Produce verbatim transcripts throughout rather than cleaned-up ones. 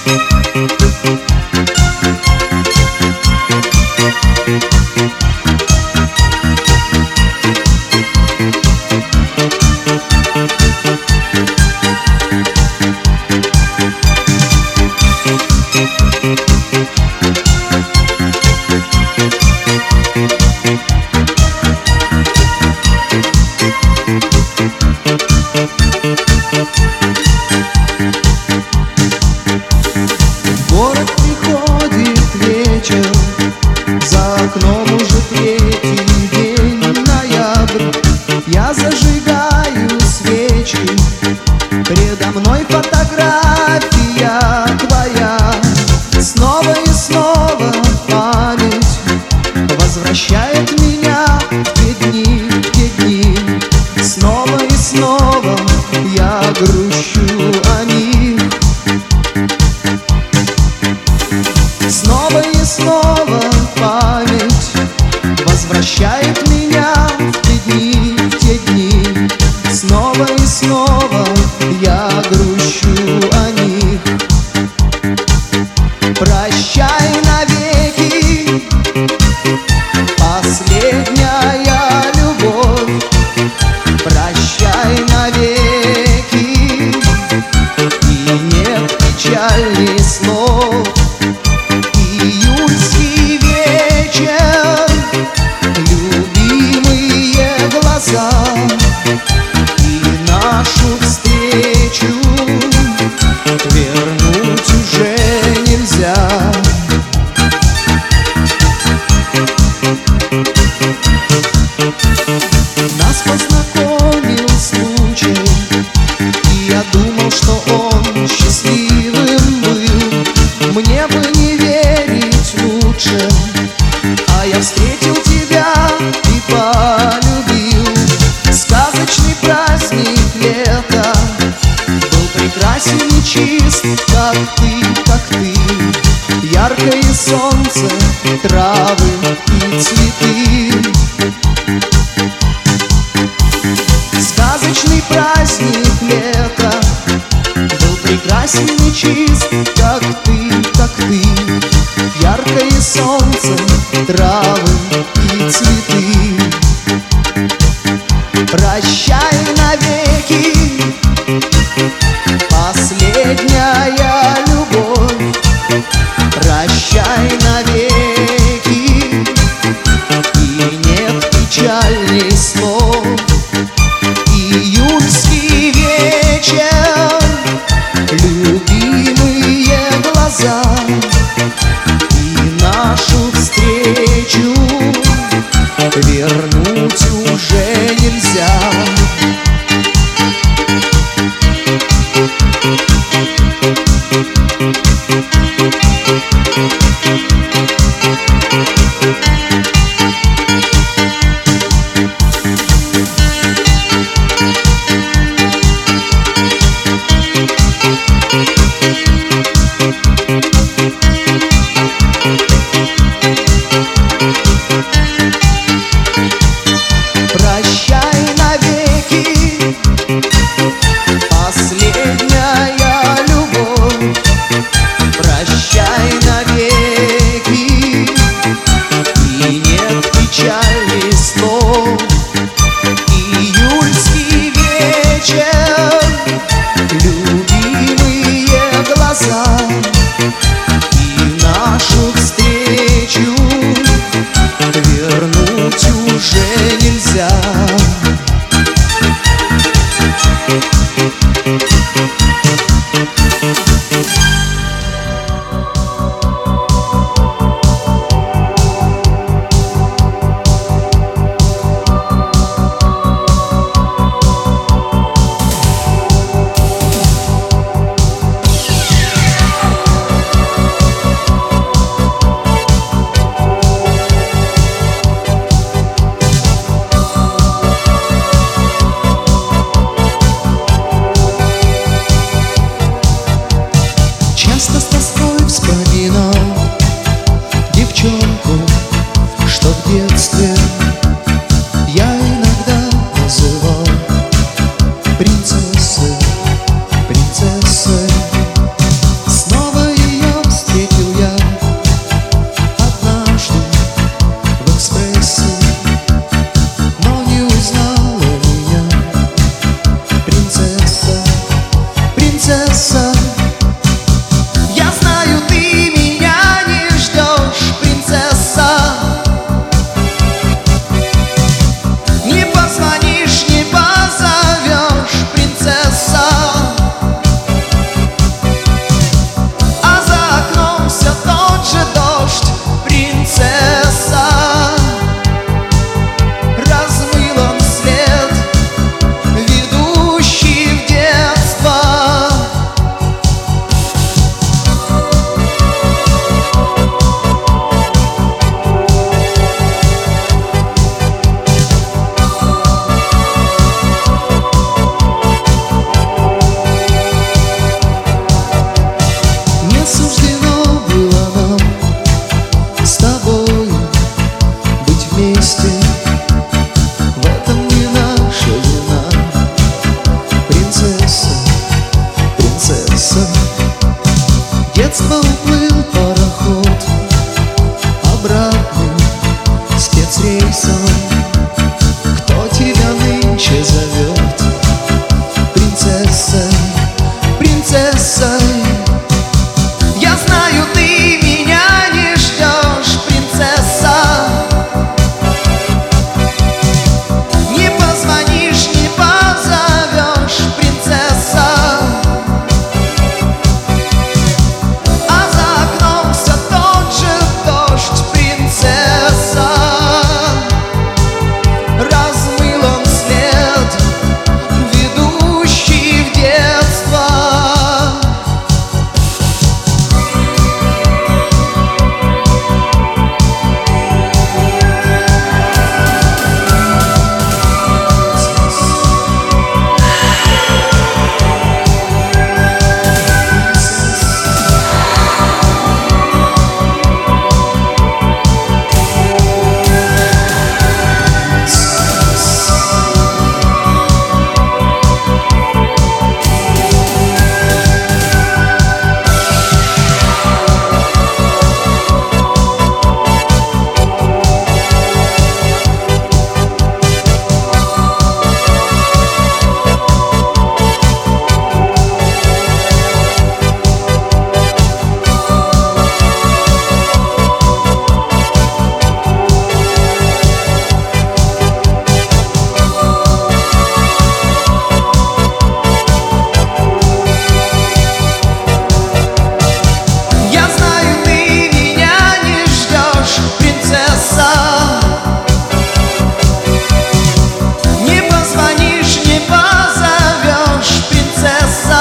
город приходит вечер, за окном уже третий день ноябрь. Я зажигаю свечи, предо мной фотография твоя. Снова и снова память возвращает меня в те дни, в те дни. Снова и снова я грущу о них. Снова и снова память возвращает меня в те дни, в те дни. Снова и снова я грущу о них. Прощай навеки, последняя любовь. Прощай навеки, и нет печальней слов. Июльский вечер, любимые глаза, и нашу встречу вернуть уже нельзя. Нас познакомил случай, и я думал, что он счастливым был. Мне бы не верить лучше, а я встретил тебя и полюбил. Сказочный праздник лета был прекрасен и чист, как ты, как ты. Яркое солнце, травы и цветы. Сказочный праздник лета был прекрасен и чист, как ты, как ты. Яркое солнце, травы и цветы. Прощай навеки, последняя любовь. Прощай навеки, и нет печальней слов. Июльский вечер, любимые глаза, и нашу встречу вернуть уже нельзя. Прощай навеки, последняя любовь. Прощай навеки, и нет печали слов. Июльский вечер, любимые глаза, и нашу встречу вернуть уже нельзя. принцесса. Я знаю, ты меня не ждешь, принцесса. Не позвонишь, не позовешь, принцесса. А за окном все тот же дождь, принцесса. Размыл он след, ведущий в детство. Не суждено было нам с тобой быть вместе. В этом не наша вина, принцесса, принцесса. Детство уплыл пароход обратным спецрейсом. Кто тебя нынче зовет принцессой, принцессой? Я знаю, ты меня не ждешь, принцесса. Не позвонишь, не позовешь, принцесса. А за окном все тот же дождь, принцесса. Размыл он след, ведущий в детство. Я знаю, ты меня не ждешь, принцесса. Не позвонишь, не позовешь, принцесса.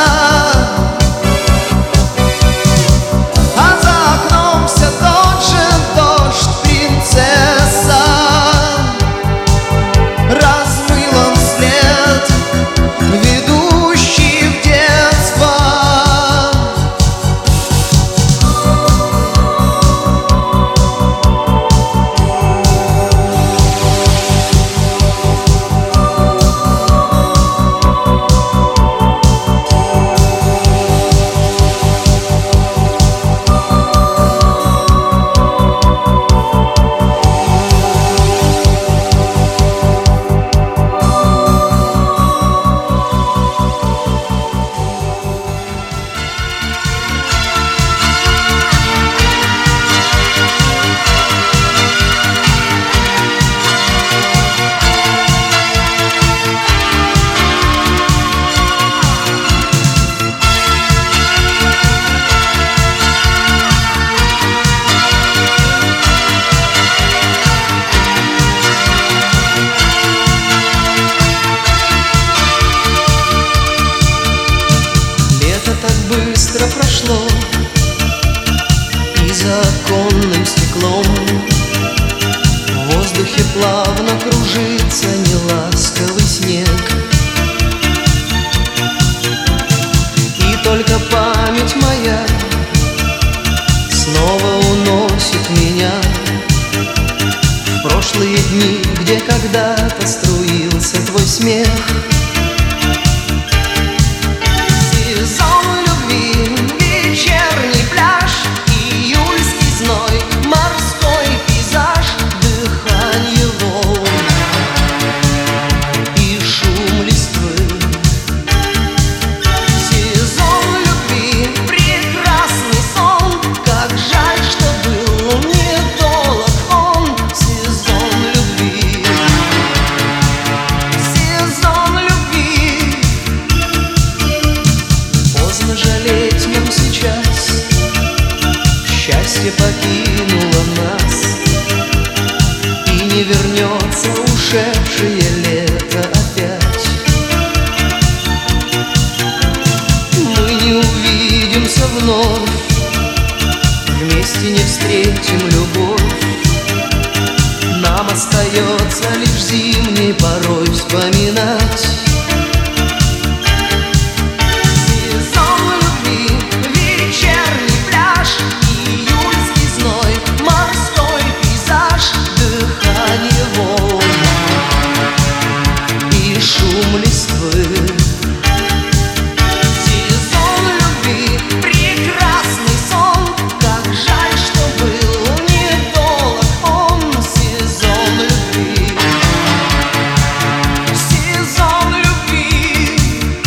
А за окном все тот же дождь, принцесса. Размыл он след, ведущий в детство. Лето так быстро прошло, и за оконным стеклом в воздухе плавно кружится неласковый снег. И только память моя снова уносит меня в прошлые дни, где когда-то струился твой смех. Сезон любви, вечерний пляж, июльский зной, морской пейзаж, дыхание волн и шум листвы. Сезон любви. счастье покинуло нас, и не вернется ушедшее лето опять. Мы не увидимся вновь, вместе не встретим любовь. Нам остается лишь зимней порой вспоминать. Сезон любви, вечерний пляж, июльский зной, морской пейзаж, дыхание волн и шум листвы. Сезон любви, прекрасный сон, как жаль, что был недолг он. Сезон любви, сезон любви.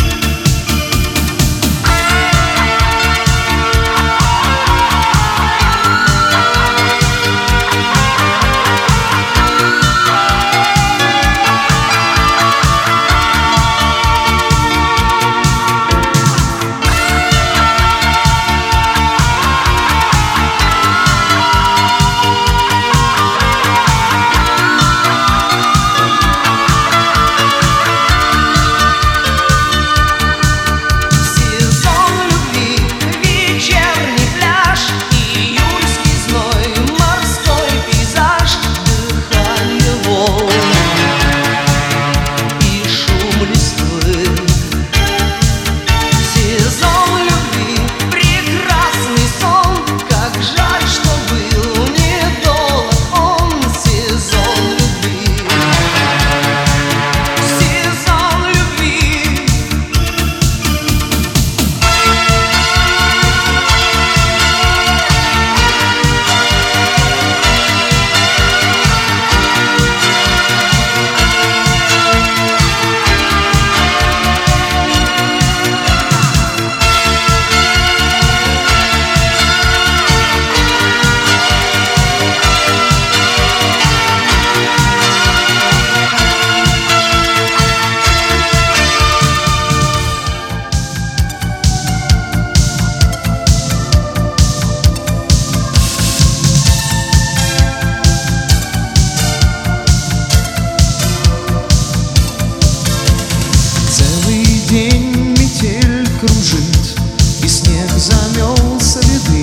День метель кружит, и снег замел следы.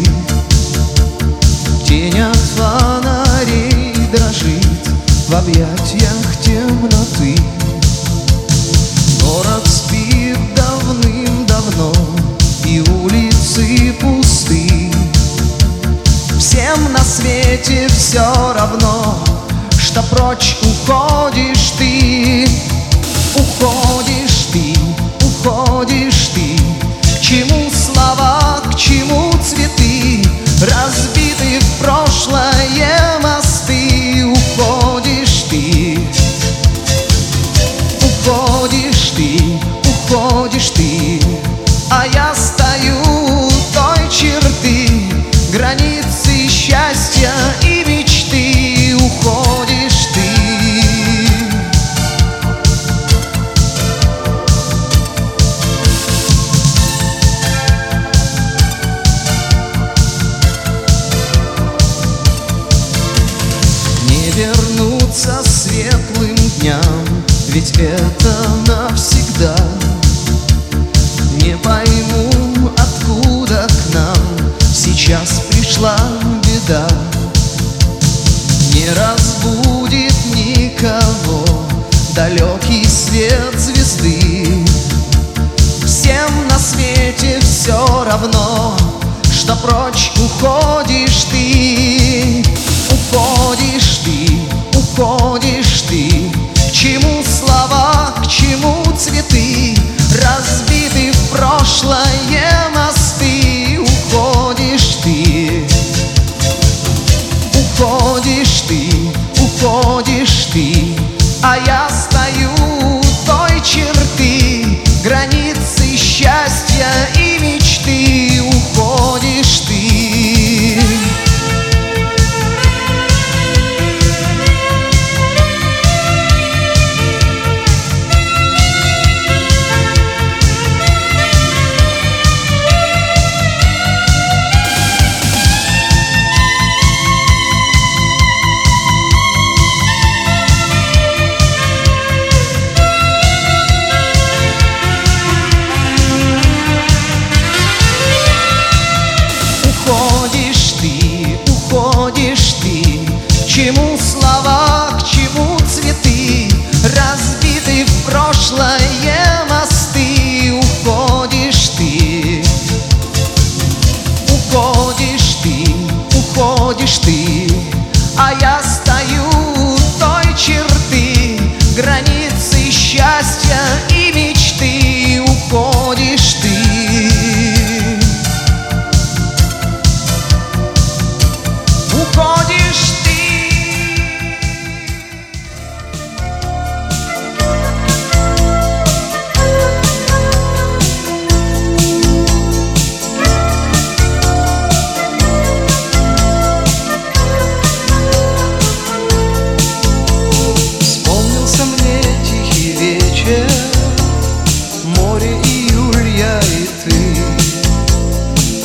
Тень от фонарей дрожит в объятиях темноты. Город спит давным-давно, и улицы пусты. Всем на свете все равно, что прочь уходишь ты. Уходишь ты, уходишь ты. К чему слова, к чему цветы, разбиты в прошлое мосты. Уходишь ты, уходишь ты, уходишь ты. А я стою у той черты, границы счастья и мечты. Уходишь ты. Вернуться светлым дням, ведь это навсегда. Не пойму, откуда к нам сейчас пришла беда. Не разбудит никого далекий свет звезды. Всем на свете все равно, что прочь уходишь ты. Уходишь ты, уходишь ты. К чему слова, к чему цветы, разбиты в прошлое мосты. Уходишь ты, уходишь ты, уходишь ты. А я стою у той черты, границы счастья и мечты. Уходишь ты.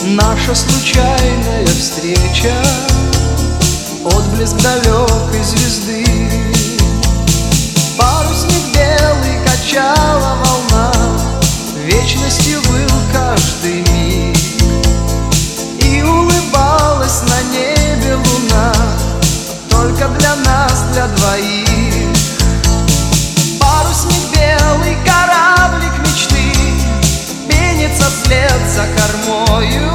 Наша случайная встреча, отблеск далекой звезды. Парусник белый качала волна, вечностью был каждый миг. И улыбалась на небе луна, только для нас, для двоих. Парусник белый, кораблик мечты, пенится вслед за кормою.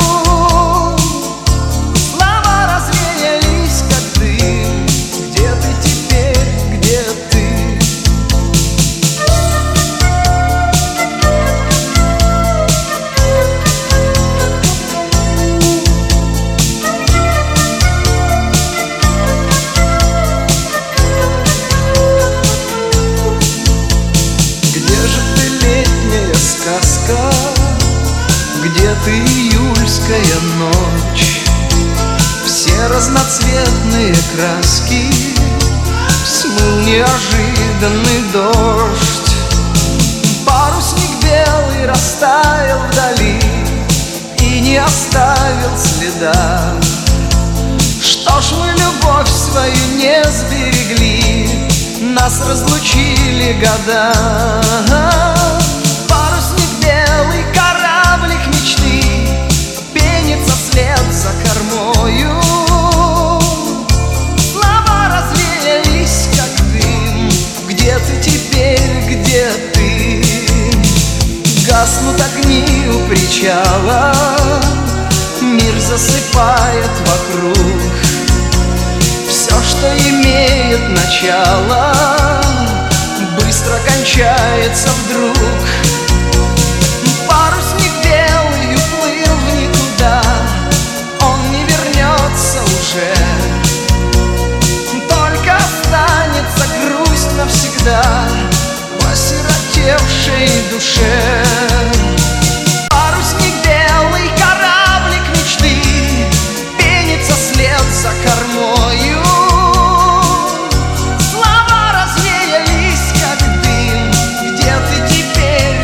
Слова развеялись, как дым. Где ты теперь, где ты? Сказка, где ты, июльская ночь? Все разноцветные краски смыл неожиданный дождь. Парусник белый растаял вдали и не оставил следа. Что ж мы любовь свою не сберегли, нас разлучили года. Белый кораблик мечты пенится вслед за кормою. Слова развеялись, как дым. Где ты теперь, где ты? Гаснут огни у причала, мир засыпает вокруг. Все, что имеет начало, быстро кончается вдруг. Парусник белый уплыл в никуда, он не вернется уже. Только останется грусть навсегда в осиротевшей душе. Парусник белый, кораблик мечты пенится вслед за кормою. Слова развеялись, как дым. Где ты теперь?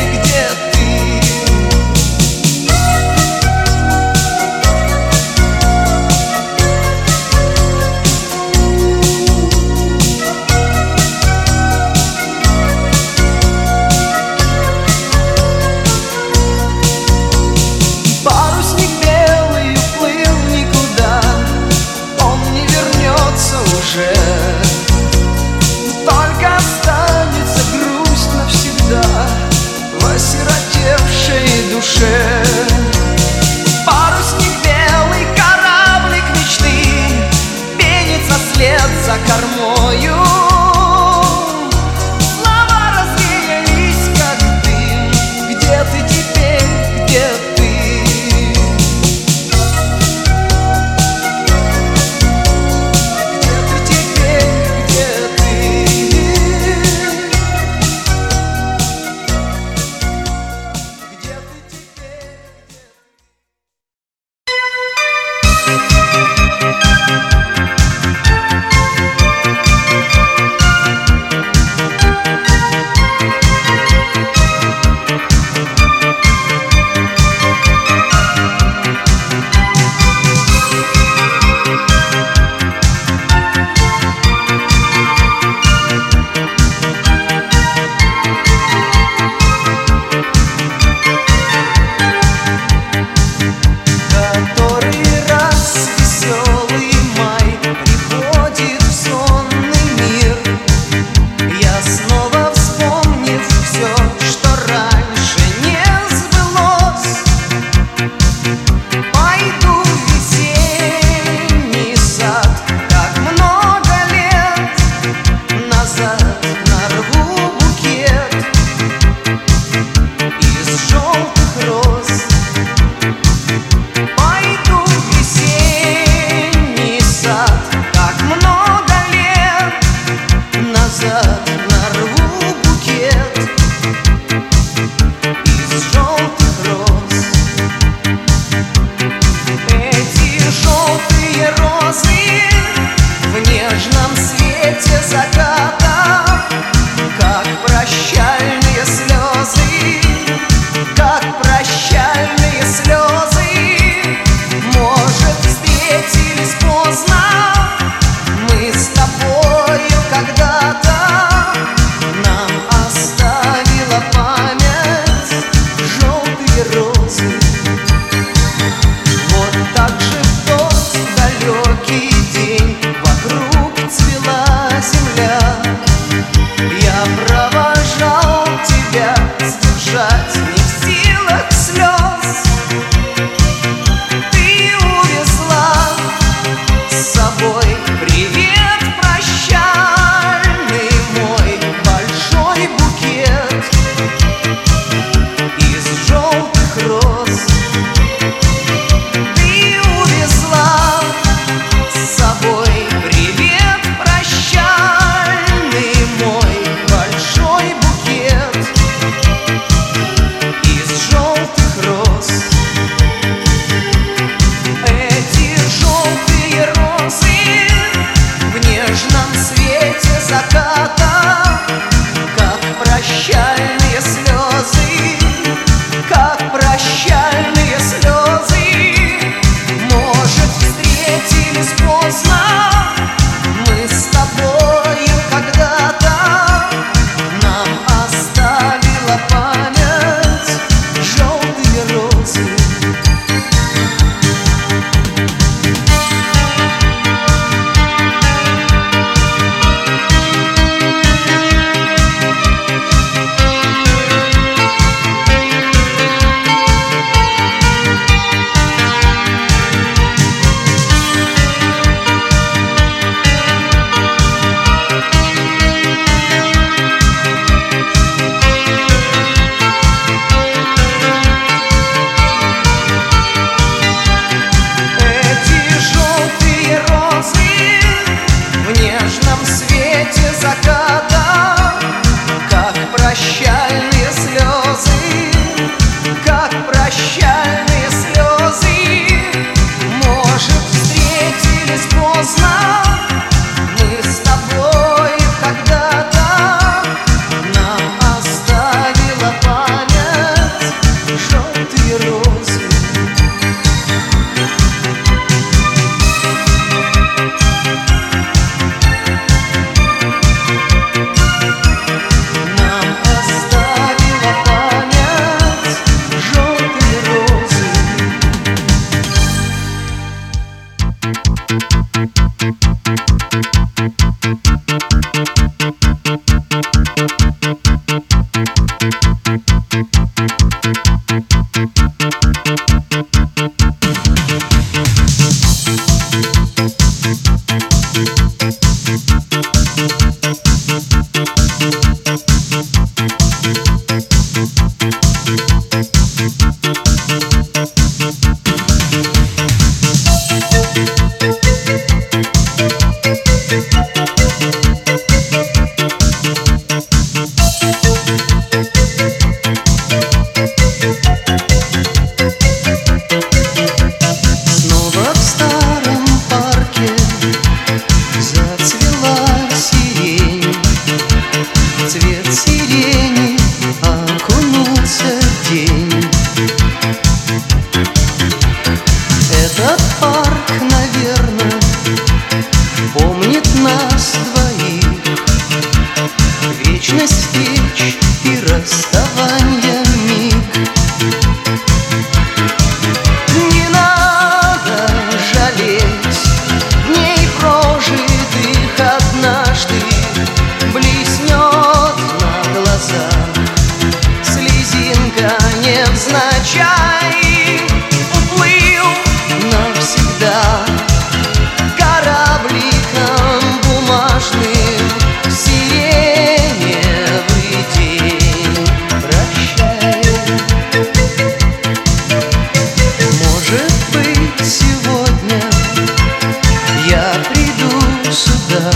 Может быть, сегодня я приду сюда,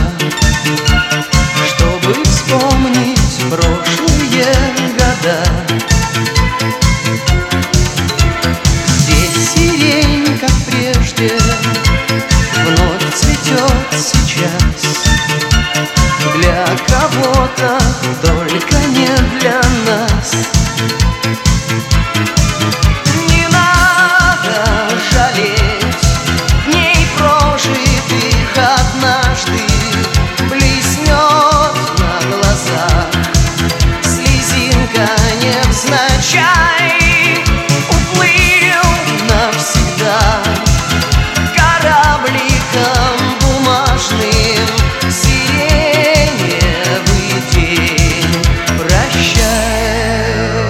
чтобы вспомнить прошлые года. Здесь сирень, как прежде, вновь цветет сейчас. Для кого-то, только не для нас. Не надо жалеть дней прожитых, однажды блеснет на глазах слезинка невзначай. Уплыл навсегда корабликом бумажным, сиреневый день, прощай.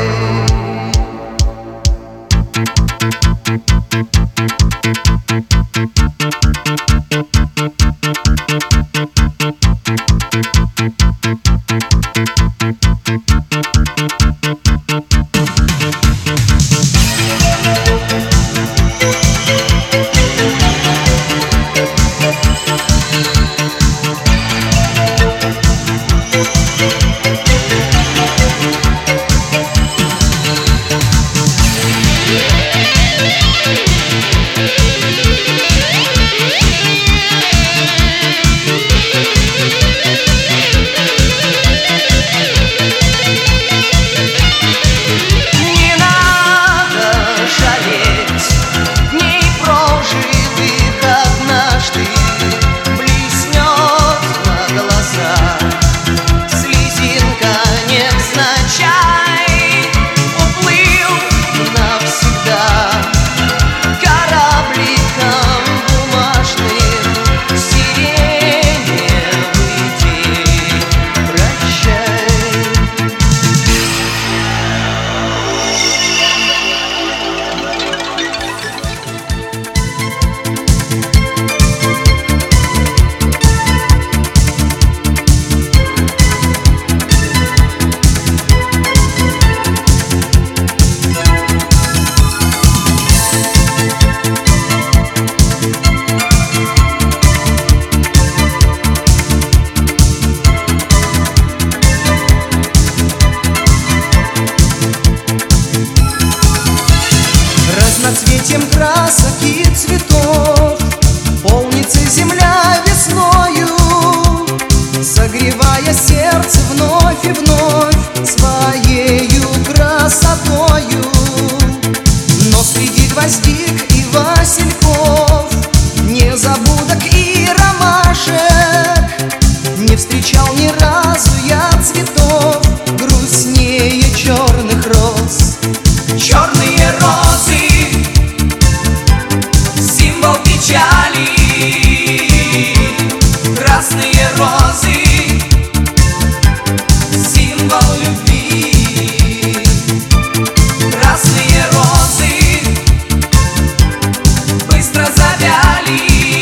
Разноцветием красок и цветов полнится земля весною, согревая сердце вновь и вновь своею красотою. Но среди гвоздик и васильков, незабудок и ромашек, не встречал ни разу я цветов грустнее черных роз. Черные розы — символ печали, красные розы — символ любви. Красные розы быстро завяли,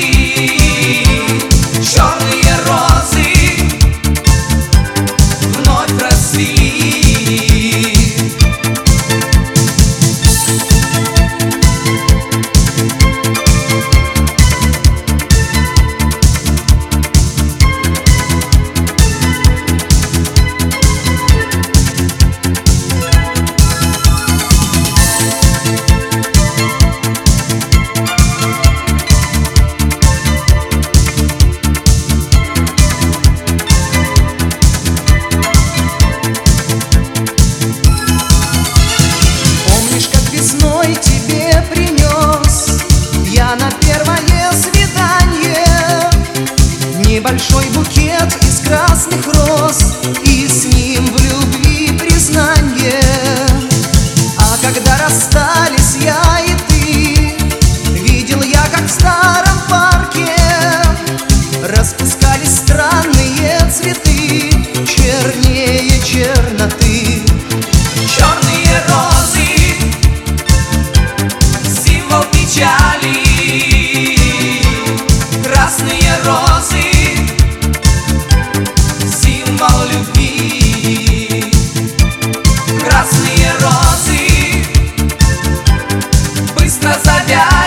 черные розы вновь расцвели. Тебе принес я на первое свидание небольшой букет из красных роз, и с ним в любви признание. А когда расстались я и ты, видел я, как в старом парке распускались странные цветы, чернее черноты. Черные розы — символ печали, красные розы — символ любви. Красные розы быстро завяли,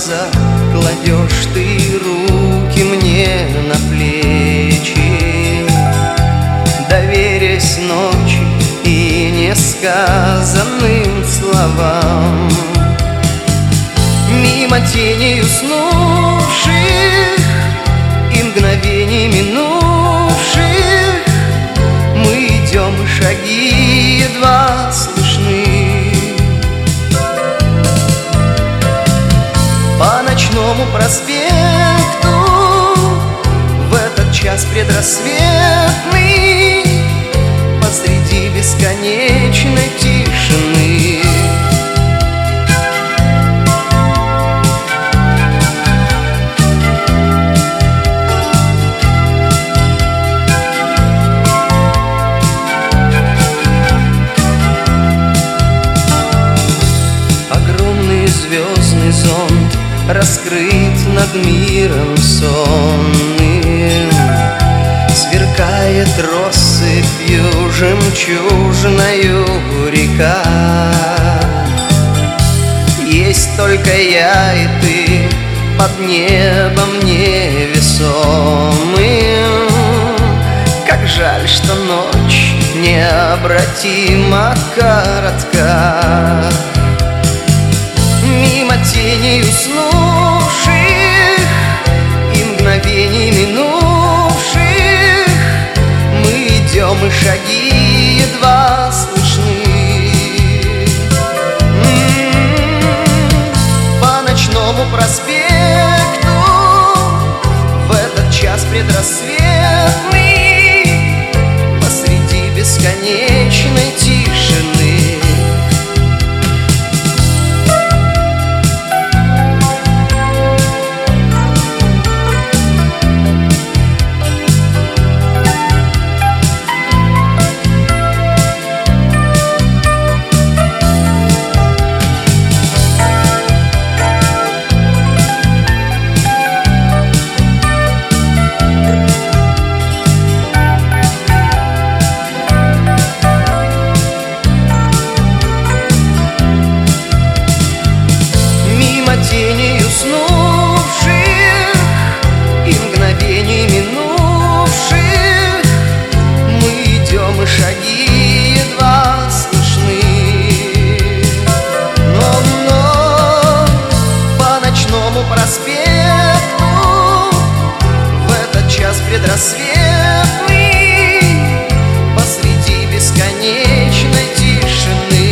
глаза кладешь ты руки мне на плечи, доверясь ночи и несказанным словам. Мимо теней уснувших и мгновений минувших мы идем, шаги едва слышны. По ночному проспекту в этот час предрассветный посреди бесконечной тишины. Звездный зонт раскрыт над миром сонным, сверкает россыпью жемчужною река. Есть только я и ты под небом невесомым. Как жаль, что ночь необратимо коротка. Мимо теней уснувших и мгновений минувших мы идем, и шаги едва слышны. По ночному проспекту в этот час предрассветный посреди бесконечной тишины. Теней уснувших и мгновений минувших мы идем, и шаги едва слышны. Но вновь по ночному проспекту в этот час предрассветный посреди бесконечной тишины.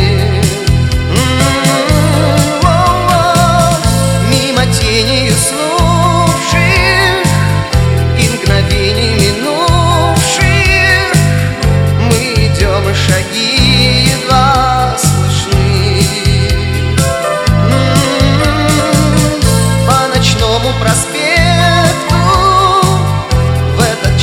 Теней уснувших и мгновений минувших мы идем, и шаги едва слышны. По ночному проспекту в этот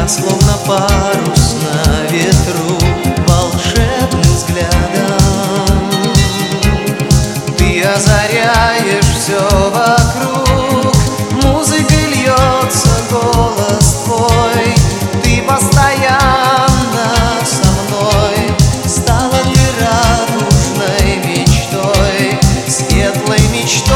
словно парус на ветру, волшебным взглядом ты озаряешь все вокруг. Музыкой льется голос твой, ты постоянно со мной. Стала ты радужной мечтой, светлой мечтой.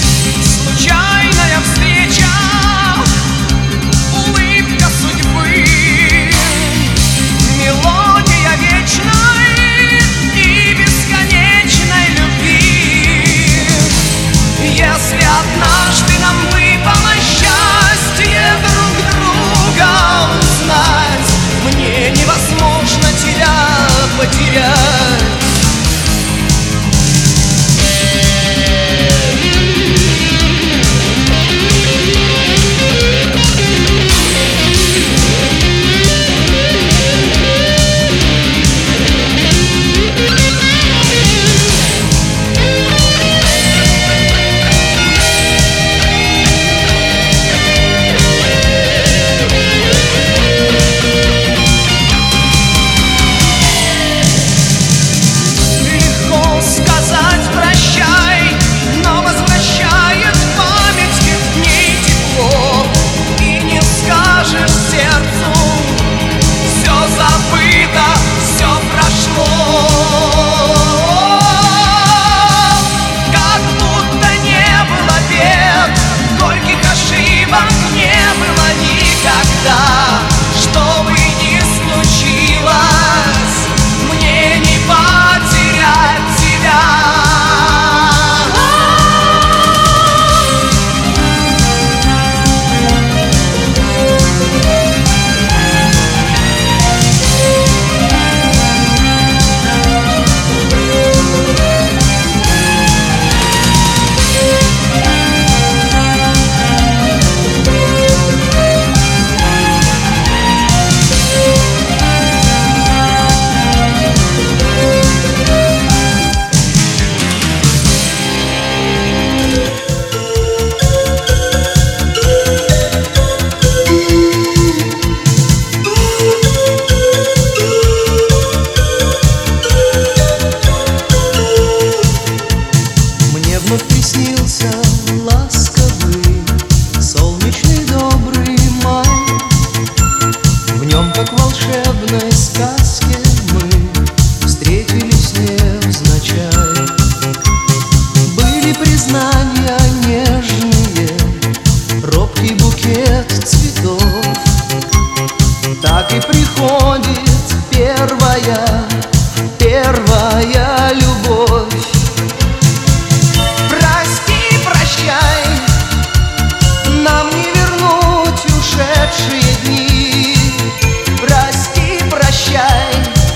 Случайная встреча, улыбка судьбы. было никогда. Что бы ни случилось, мне не потерять тебя. Вновь приснился ласковый, солнечный добрый май. В нем, как в волшебной сказке, мы встретились невзначай. Были признания нежные, робкий букет цветов. Так и приходит первая, первая любовь. Нам не вернуть ушедшие дни. Прости, прощай.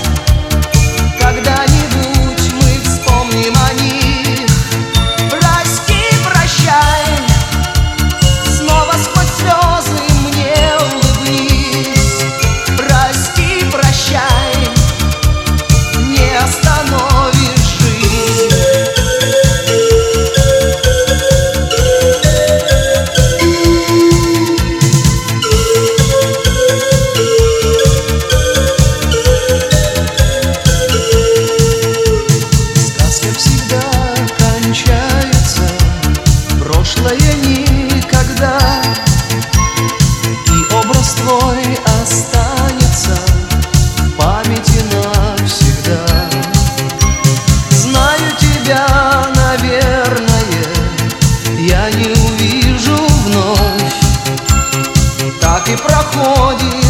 Когда-нибудь мы вспомним о них. Прости, прощай. Снова сквозь слезы мне улыбнись. Прости, прощай. Не остановишь жизнь. Прошлое никогда, и образ твой останется в памяти навсегда. Знаю тебя, наверное, я не увижу вновь. Так и проходит